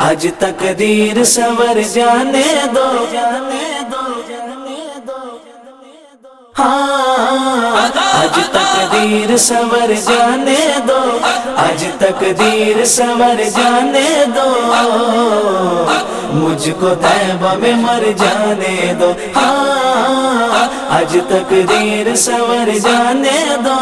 آج تقدیر سنور جانے دو، ہاں آج تقدیر سنور جانے دو، آج تقدیر سنور جانے دو، مجھ کو طیبہ میں مر جانے دو، ہاں آج تقدیر سنور جانے دو،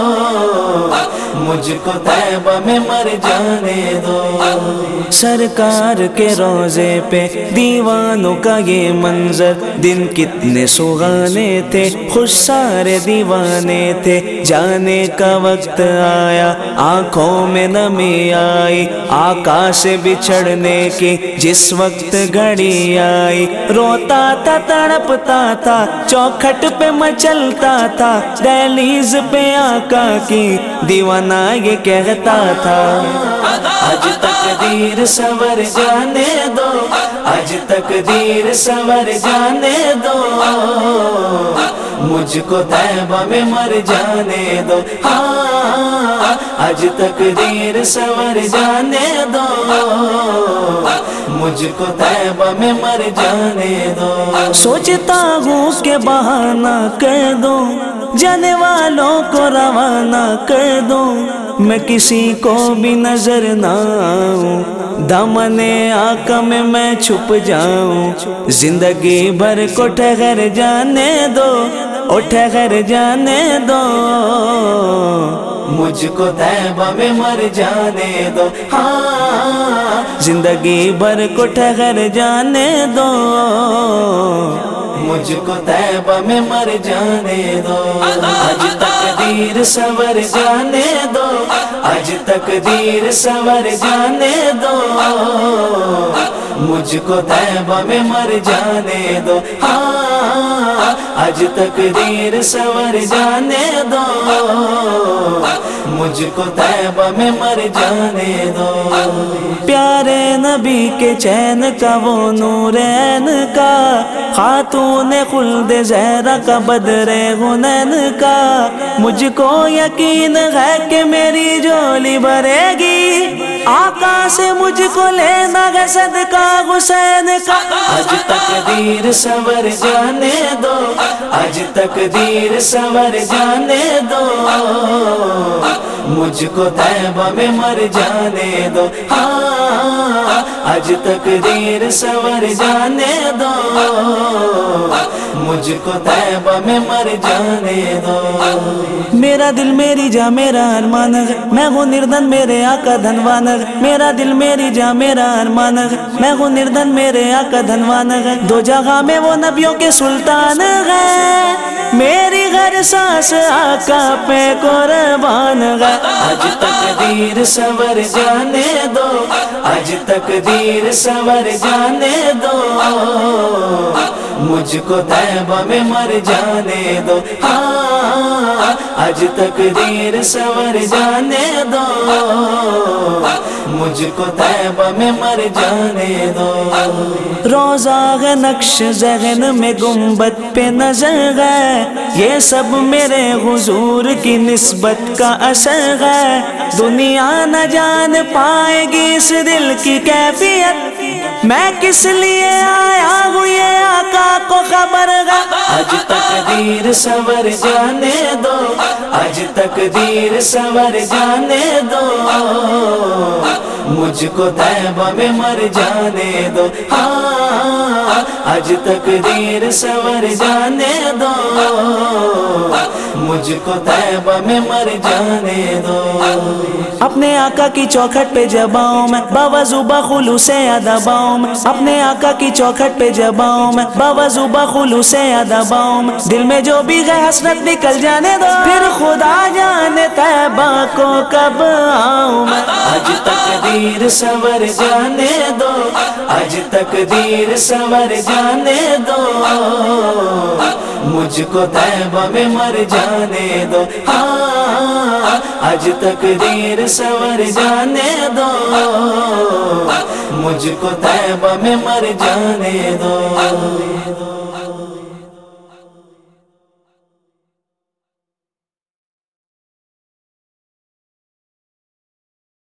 مجھ کو طیبہ میں مر جانے دو۔ سرکار کے روضے پہ دیوانوں کا یہ منظر، دن کتنے سہانے تھے، خوش سارے دیوانے تھے، جانے کا وقت آیا آنکھوں میں نمی آئی، آقا سے بچھڑنے کی جس وقت گھڑی آئی، روتا تھا تڑپتا تھا چوکھٹ پہ مچلتا تھا، دہلیز پہ آقا کی دیوانہ یہ کہتا تھا، آج تقدیر سنور جانے دو، آج تقدیر سنور جانے دو، مجھ کو طیبہ میں مر جانے دو، ہاں آج تقدیر سنور جانے دو، مجھ کو طیبہ میں مر جانے دو۔ سوچتا ہوں کہ بہانہ کر دوں، جانے والوں کو روانہ کر دوں، میں کسی کو بھی نظر نہ آؤں، دامن آقا میں چھپ جاؤں، زندگی بھر کو ٹھہر جانے دو، او ٹھہر جانے دو، مجھ کو طیبہ میں مر جانے دو، ہاں زندگی بھر کو ٹھہر جانے دو، مجھ کو طیبہ میں مر جانے دو، آج تقدیر سنور جانے دو، آج تقدیر سنور جانے دو، مجھ کو طیبہ میں مر جانے دو، ہاں آج تقدیر سنور جانے دو، مجھ کو طیبہ میں مر جانے دو۔ پیارے نبی کے چین کا وہ نور عین کا، خاتون خلد زہرا کا بدر حنین کا، مجھ کو یقین ہے کہ میری جھولی بھرے گی، آقا سے مجھ کو لینا ہے صدقہ حسین کا، آج تقدیر سنور جانے دو، آج تقدیر سنور جانے دو، مجھ کو طیبہ میں مر جانے دو، ہاں آج تقدیر سنور جانے دو، مجھ کو طیبہ میں مر جانے دو۔ میرا دل میری جاں میرا ارمان ہے، میں ہوں نردن میرے آقا دھنوان ہے، میرا دل میری جاں میرا ارمان ہے، میں ہوں نردن میرے آقا دھنوان ہے، دو جگہ میں وہ نبیوں کے سلطان ہے، میری ہر سانس آقا پہ قربان ہے، آج تقدیر سنور جانے دو، آج تقدیر سنور جانے دو، مجھ کو طیبہ میں مر جانے دو، ہاں آج تقدیر سنور جانے دو، مجھ کو طیبہ میں مر جانے دو۔ روضہ ہے نقش ذہن میں گنبد پہ نظر ہے، یہ سب میرے حضور کی نسبت کا اثر ہے، دنیا نہ جان پائے گی اس دل کی کیفیت، میں کس لیے آیا ہوں یہ آقا کو خبر ہے، آج تقدیر سنور جانے دو، آج تقدیر سنور جانے دو، مجھ کو طیبہ میں مر جانے دو، ہاں آج تقدیر سنور جانے دو، مجھ کو طیبہ میں مر جانے دو۔ اپنے آقا کی چوکھٹ پہ جب آؤں میں باوضو بخلوص ادب آؤں میں، اپنے آقا کی چوکھٹ پہ جب آؤں میں باوضو بخلوص ادب آؤں میں، دل میں جو بھی ہے حسرت نکل جانے دو، پھر خدا جانے طیبہ کو کب آؤں میں، آج تقدیر سنور جانے دو، آج تقدیر سنور جانے دو، مجھ کو طیبہ میں مر جانے دو، ہاں آج تقدیر سنور جانے دو، مجھ کو طیبہ میں مر جانے دو۔